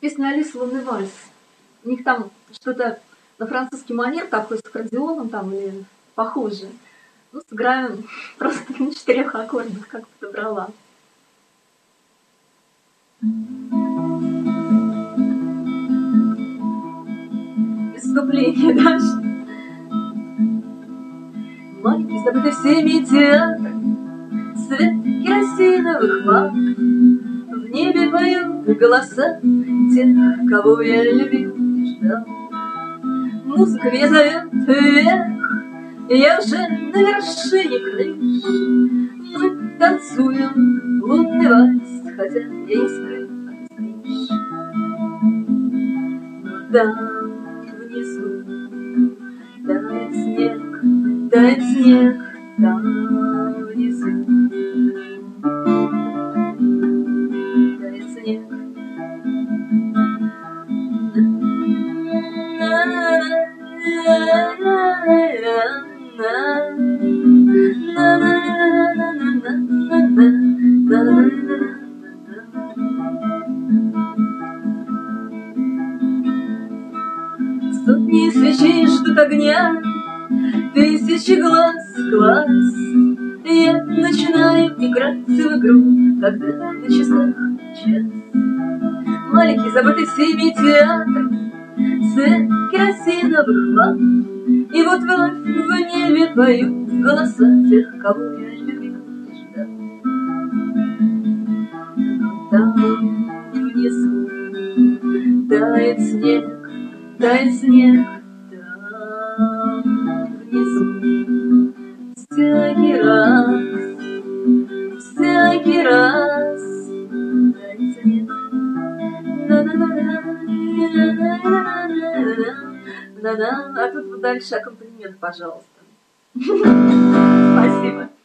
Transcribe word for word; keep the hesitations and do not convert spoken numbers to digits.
Песня Алисы «Лунный вальс». У них там что-то на французский манер такой с аккордеоном там или похоже. Ну, сыграем просто на четырех аккордах, как подобрала. Вступление дальше. Маленький, забытый всеми театр, свет керосиновых ламп, в небе поют голоса тех, кого я любил и ждал. Музыка меня зовет вверх, я уже на вершине крыш. Мы танцуем лунный вальс, хотя я не скрыт от стриж. Но там внизу тает снег, тает снег, там внизу тает снег. Сотни свечей ждут огня, тысячи глаз, глаз. Я начинаю играть в игру, когда на часах час. Маленький, забытый всеми театр, свет керосиновых ламп. И вот вновь в небе поют голоса тех, кого я любил и ждал. Но там внизу тает снег, тает снег, там внизу всякий раз, всякий раз тает снег. Да-да, а тут вот дальше аккомпанемент, пожалуйста. Спасибо.